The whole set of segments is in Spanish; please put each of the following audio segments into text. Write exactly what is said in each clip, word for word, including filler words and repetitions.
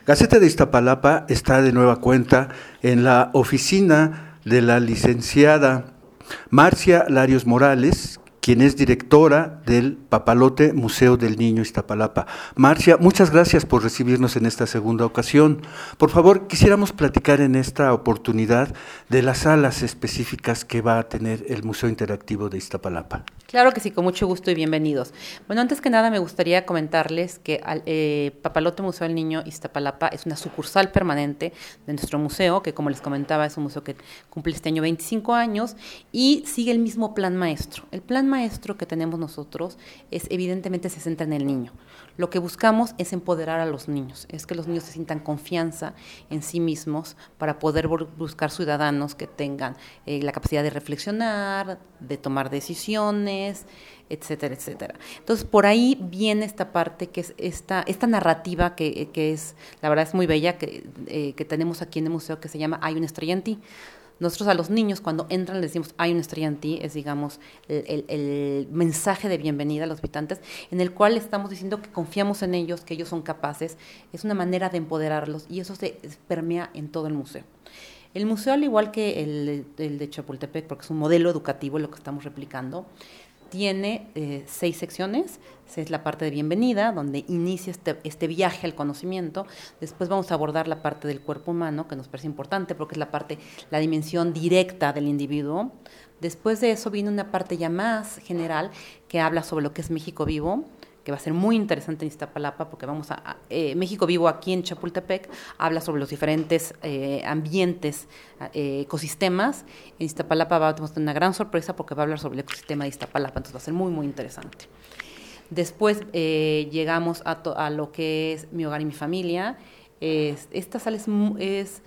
Gaceta de Iztapalapa está de nueva cuenta en la oficina de la licenciada Marcia Larios Morales, quien es directora del Papalote Museo del Niño Iztapalapa. Marcia, muchas gracias por recibirnos en esta segunda ocasión. Por favor, quisiéramos platicar en esta oportunidad de las salas específicas que va a tener el Museo Interactivo de Iztapalapa. Claro que sí, con mucho gusto y bienvenidos. Bueno, antes que nada me gustaría comentarles que eh, Papalote Museo del Niño Iztapalapa es una sucursal permanente de nuestro museo, que como les comentaba es un museo que cumple este año veinticinco años y sigue el mismo plan maestro. El plan maestro que tenemos nosotros es evidentemente se centra en el niño. Lo que buscamos es empoderar a los niños, es que los niños se sientan confianza en sí mismos para poder buscar ciudadanos que tengan eh, la capacidad de reflexionar, de tomar decisiones, etcétera, etcétera. Entonces, por ahí viene esta parte que es esta, esta narrativa que, que es, la verdad es muy bella, que, eh, que tenemos aquí en el museo que se llama Hay una estrella en ti. Nosotros a los niños cuando entran les decimos hay una estrella en ti, es digamos el, el, el mensaje de bienvenida a los visitantes en el cual estamos diciendo que confiamos en ellos, que ellos son capaces, es una manera de empoderarlos y eso se permea en todo el museo. El museo, al igual que el, el de Chapultepec, porque es un modelo educativo lo que estamos replicando, tiene eh, seis secciones. Es la parte de bienvenida, donde inicia este, este viaje al conocimiento. Después vamos a abordar la parte del cuerpo humano, que nos parece importante porque es la parte, la dimensión directa del individuo. Después de eso viene una parte ya más general que habla sobre lo que es México Vivo, que va a ser muy interesante en Iztapalapa, porque vamos a, a eh, México Vivo aquí en Chapultepec habla sobre los diferentes eh, ambientes, eh, ecosistemas. En Iztapalapa va a tener una gran sorpresa porque va a hablar sobre el ecosistema de Iztapalapa, entonces va a ser muy, muy interesante. Después eh, llegamos a, to, a lo que es Mi Hogar y Mi Familia. Es, esta sala es, es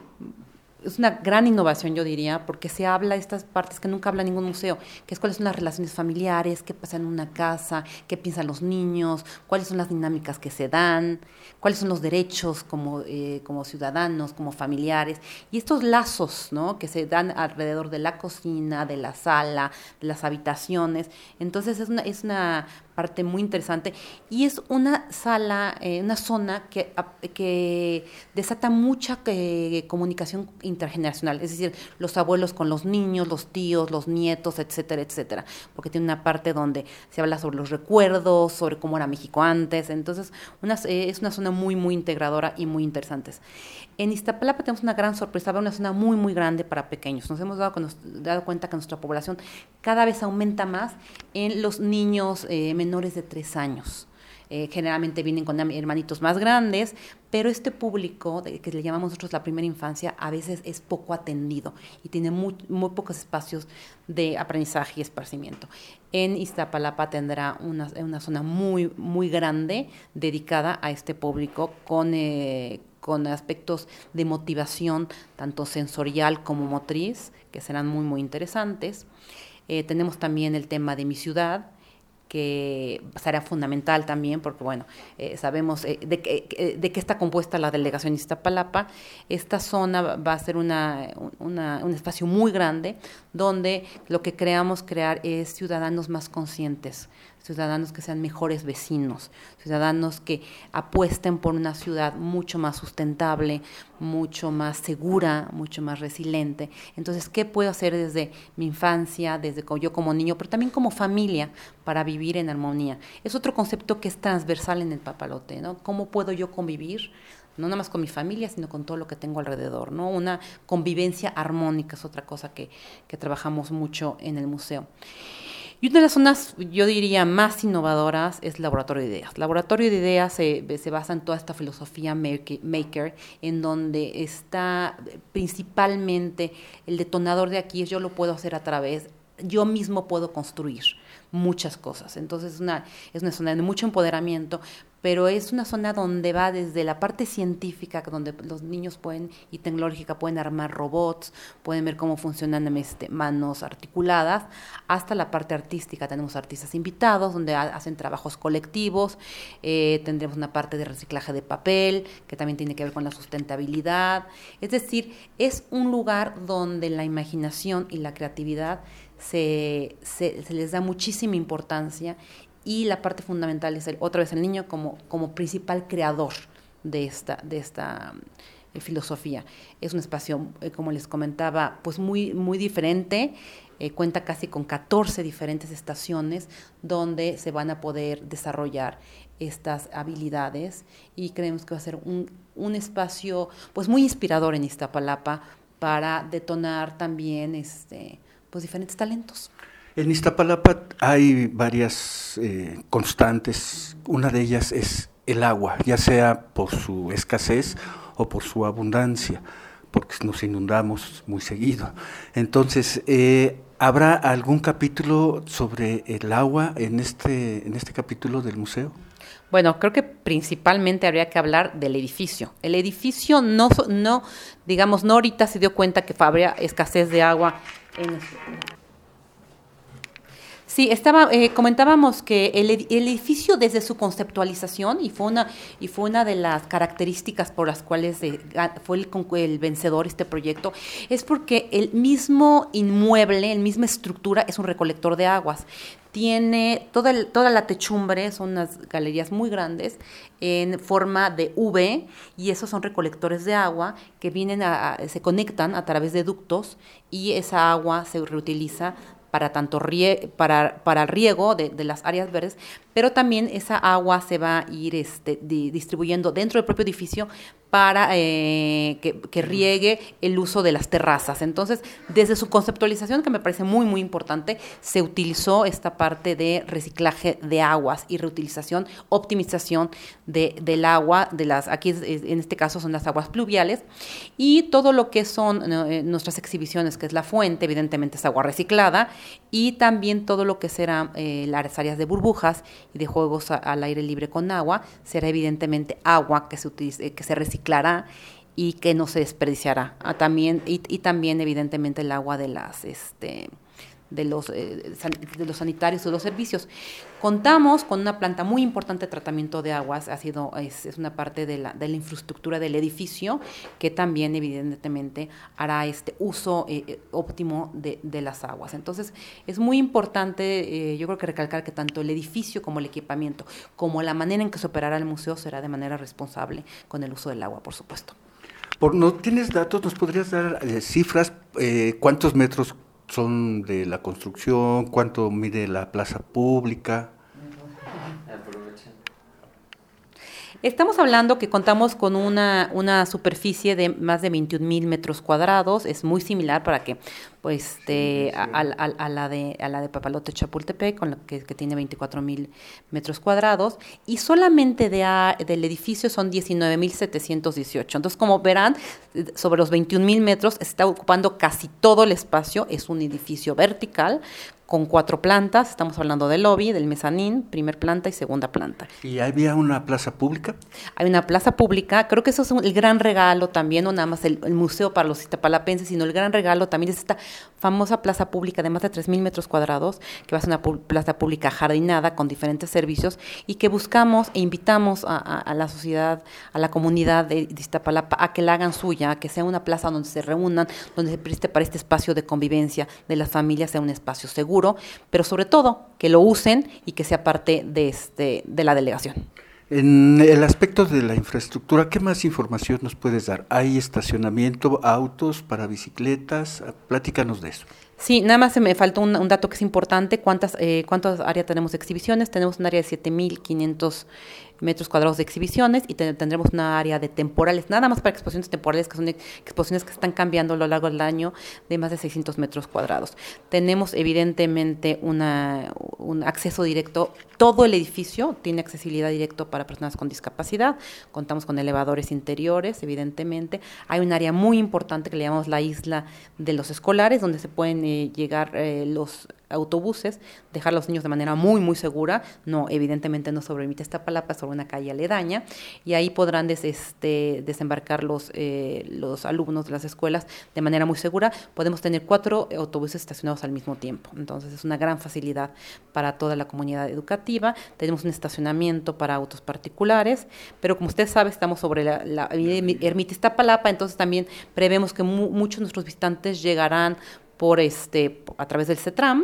Es una gran innovación, yo diría, porque se habla de estas partes que nunca habla ningún museo, que es cuáles son las relaciones familiares, qué pasa en una casa, qué piensan los niños, cuáles son las dinámicas que se dan, cuáles son los derechos como, eh, como ciudadanos, como familiares, y estos lazos, ¿no?, que se dan alrededor de la cocina, de la sala, de las habitaciones. Entonces es una, es una parte muy interesante y es una sala, eh, una zona que, que desata mucha eh, comunicación intergeneracional, es decir, los abuelos con los niños, los tíos, los nietos, etcétera, etcétera, porque tiene una parte donde se habla sobre los recuerdos, sobre cómo era México antes, entonces una, eh, es una zona muy, muy integradora y muy interesante. En Iztapalapa tenemos una gran sorpresa, una zona muy, muy grande para pequeños. Nos hemos dado, nos, dado cuenta que nuestra población cada vez aumenta más en los niños eh, menores de tres años. Eh, generalmente vienen con hermanitos más grandes, pero este público, de, que le llamamos nosotros la primera infancia, a veces es poco atendido y tiene muy, muy pocos espacios de aprendizaje y esparcimiento. En Iztapalapa tendrá una, una zona muy, muy grande dedicada a este público con... Eh, con aspectos de motivación, tanto sensorial como motriz, que serán muy, muy interesantes. Eh, tenemos también el tema de Mi Ciudad, que será fundamental también, porque bueno, eh, sabemos eh, de, que, de qué está compuesta la delegación Iztapalapa. Esta zona va a ser una, una, un espacio muy grande, donde lo que creamos crear es ciudadanos más conscientes, ciudadanos que sean mejores vecinos, ciudadanos que apuesten por una ciudad mucho más sustentable, mucho más segura, mucho más resiliente. Entonces, ¿qué puedo hacer desde mi infancia, desde yo como niño, pero también como familia, para vivir en armonía? Es otro concepto que es transversal en el Papalote, ¿no? ¿Cómo puedo yo convivir? No nada más con mi familia, sino con todo lo que tengo alrededor, ¿no? Una convivencia armónica es otra cosa que, que trabajamos mucho en el museo. Y una de las zonas, yo diría, más innovadoras es Laboratorio de Ideas. Laboratorio de Ideas se, se basa en toda esta filosofía maker, en donde está principalmente el detonador de aquí es yo lo puedo hacer a través, yo mismo puedo construir muchas cosas. Entonces es una, es una zona de mucho empoderamiento, pero es una zona donde va desde la parte científica, donde los niños pueden, y tecnológica, pueden armar robots, pueden ver cómo funcionan este, manos articuladas, hasta la parte artística. Tenemos artistas invitados, donde ha, hacen trabajos colectivos, eh, tendremos una parte de reciclaje de papel, que también tiene que ver con la sustentabilidad. Es decir, es un lugar donde la imaginación y la creatividad se, se, se les da muchísima importancia, y la parte fundamental es el, otra vez el niño como, como principal creador de esta, de esta eh, filosofía. Es un espacio, eh, como les comentaba, pues muy, muy diferente. Eh, cuenta casi con catorce diferentes estaciones donde se van a poder desarrollar estas habilidades, y creemos que va a ser un, un espacio pues muy inspirador en Iztapalapa para detonar también este, pues diferentes talentos. En Iztapalapa hay varias eh, constantes, una de ellas es el agua, ya sea por su escasez o por su abundancia, porque nos inundamos muy seguido. Entonces, eh, ¿habrá algún capítulo sobre el agua en este, en este capítulo del museo? Bueno, creo que principalmente habría que hablar del edificio. El edificio no, no digamos, no ahorita se dio cuenta que habría escasez de agua en este. Sí, estaba, eh, comentábamos que el, el edificio desde su conceptualización, y fue una y fue una de las características por las cuales de, fue el, el vencedor este proyecto, es porque el mismo inmueble, la misma estructura es un recolector de aguas. Tiene toda, el, toda la techumbre, son unas galerías muy grandes en forma de V, y esos son recolectores de agua que vienen a, a, se conectan a través de ductos, y esa agua se reutiliza para tanto rie, para, para riego de, de las áreas verdes, pero también esa agua se va a ir este, di, distribuyendo dentro del propio edificio para eh, que, que riegue el uso de las terrazas. Entonces, desde su conceptualización, que me parece muy, muy importante, se utilizó esta parte de reciclaje de aguas y reutilización, optimización de, del agua, de las, aquí en este caso son las aguas pluviales, y todo lo que son eh, nuestras exhibiciones, que es la fuente, evidentemente es agua reciclada, y también todo lo que será eh, las áreas de burbujas y de juegos a, al aire libre con agua, será evidentemente agua que se utilice, que se reciclará y que no se desperdiciará. Ah, también, y, y también evidentemente el agua de las este de los eh, san, de los sanitarios o los servicios. Contamos con una planta muy importante de tratamiento de aguas, ha sido es, es una parte de la de la infraestructura del edificio, que también evidentemente hará este uso eh, óptimo de, de las aguas. Entonces, es muy importante, eh, yo creo que recalcar que tanto el edificio como el equipamiento, como la manera en que se operará el museo, será de manera responsable con el uso del agua, por supuesto. Por, ¿no tienes datos? ¿Nos podrías dar eh, cifras? Eh, ¿Cuántos metros son de la construcción? ¿Cuánto mide la plaza pública? Estamos hablando que contamos con una, una superficie de más de veintiún mil metros cuadrados. Es muy similar para que, pues, este, a, a, a, la de a la de Papalote Chapultepec, con la que, que tiene veinticuatro mil metros cuadrados, y solamente de a, del edificio son diecinueve mil setecientos dieciocho. Entonces, como verán, sobre los veintiún mil metros está ocupando casi todo el espacio. Es un edificio vertical con cuatro plantas, estamos hablando del lobby, del mezanín, primer planta y segunda planta. ¿Y había una plaza pública? Hay una plaza pública, creo que eso es un, el gran regalo también, no nada más el, el museo para los iztapalapenses, sino el gran regalo también es esta famosa plaza pública de más de tres mil metros cuadrados, que va a ser una pu- plaza pública jardinada con diferentes servicios, y que buscamos e invitamos a, a, a la sociedad, a la comunidad de, de Iztapalapa a que la hagan suya, a que sea una plaza donde se reúnan, donde se preste para este espacio de convivencia de las familias, sea un espacio seguro, pero sobre todo que lo usen y que sea parte de este de la delegación. En el aspecto de la infraestructura, ¿qué más información nos puedes dar? ¿Hay estacionamiento, autos para bicicletas? Platícanos de eso. Sí, nada más se me faltó un, un dato que es importante. ¿Cuántas eh, cuántas áreas tenemos de exhibiciones? Tenemos un área de siete mil quinientos metros cuadrados de exhibiciones, y te, tendremos una área de temporales, nada más para exposiciones temporales, que son exposiciones que están cambiando a lo largo del año, de más de seiscientos metros cuadrados. Tenemos evidentemente una, un acceso directo, todo el edificio tiene accesibilidad directa para personas con discapacidad, contamos con elevadores interiores, evidentemente. Hay un área muy importante que le llamamos la isla de los escolares, donde se pueden eh, llegar eh, los autobuses, dejar a los niños de manera muy, muy segura. No, evidentemente no sobre Iztapalapa, sobre una calle aledaña, y ahí podrán des, este, desembarcar los, eh, los alumnos de las escuelas de manera muy segura. Podemos tener cuatro autobuses estacionados al mismo tiempo, entonces es una gran facilidad para toda la comunidad educativa. Tenemos un estacionamiento para autos particulares, pero como usted sabe, estamos sobre la, la ermita Iztapalapa, entonces también prevemos que mu- muchos de nuestros visitantes llegarán por este a través del CETRAM,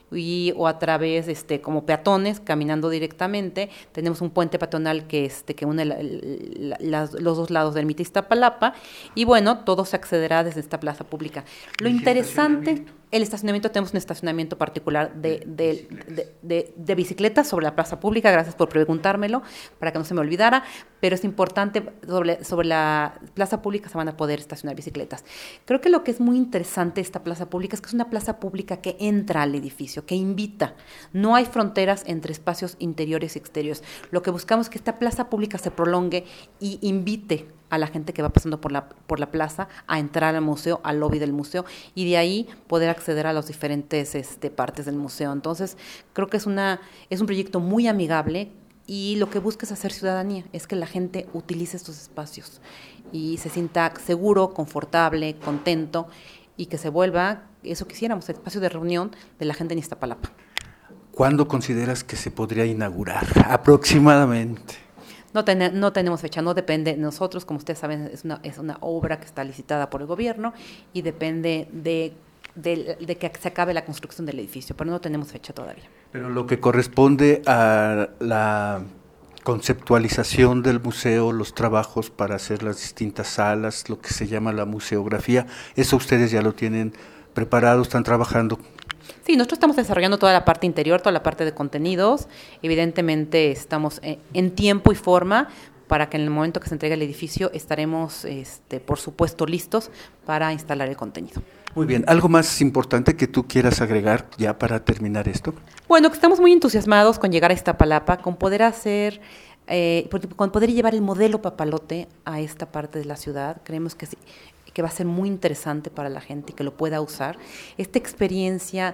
y, o a través, este, como peatones, caminando directamente. Tenemos un puente peatonal que, este, que une la, la, las, los dos lados del Ermita Iztapalapa, y bueno, todo se accederá desde esta plaza pública. Lo interesante, el estacionamiento, tenemos un estacionamiento particular de, de, de, de, de bicicletas sobre la plaza pública, gracias por preguntármelo, para que no se me olvidara, pero es importante, sobre, sobre la plaza pública se van a poder estacionar bicicletas. Creo que lo que es muy interesante de esta plaza pública es que es una plaza pública que entra al edificio, que invita. No hay fronteras entre espacios interiores y exteriores. Lo que buscamos es que esta plaza pública se prolongue y invite a la gente que va pasando por la, por la plaza a entrar al museo, al lobby del museo, y de ahí poder acceder a las diferentes este, partes del museo. Entonces, creo que es, una, es un proyecto muy amigable, y lo que busca es hacer ciudadanía, es que la gente utilice estos espacios y se sienta seguro, confortable, contento, y que se vuelva, eso quisiéramos, el espacio de reunión de la gente en Iztapalapa. ¿Cuándo consideras que se podría inaugurar aproximadamente? No, ten, no tenemos fecha, no depende de nosotros, como ustedes saben, es una, es una obra que está licitada por el gobierno y depende de, de, de que se acabe la construcción del edificio, pero no tenemos fecha todavía. Pero lo que corresponde a la conceptualización del museo, los trabajos para hacer las distintas salas, lo que se llama la museografía, eso ustedes ya lo tienen preparado, están trabajando. Sí, nosotros estamos desarrollando toda la parte interior, toda la parte de contenidos. Evidentemente estamos en, en tiempo y forma para que en el momento que se entregue el edificio estaremos, este, por supuesto, listos para instalar el contenido. Muy bien, ¿algo más importante que tú quieras agregar ya para terminar esto? Bueno, que estamos muy entusiasmados con llegar a Iztapalapa, con poder hacer, eh, con poder llevar el modelo Papalote a esta parte de la ciudad. Creemos que sí, que va a ser muy interesante para la gente y que lo pueda usar. Esta experiencia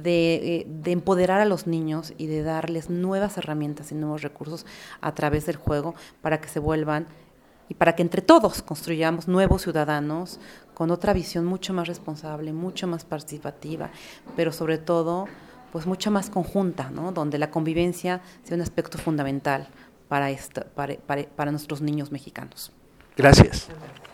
de, de empoderar a los niños y de darles nuevas herramientas y nuevos recursos a través del juego para que se vuelvan y para que entre todos construyamos nuevos ciudadanos con otra visión mucho más responsable, mucho más participativa, pero sobre todo pues mucho más conjunta, ¿no? Donde la convivencia sea un aspecto fundamental para, esta, para, para, para nuestros niños mexicanos. Gracias.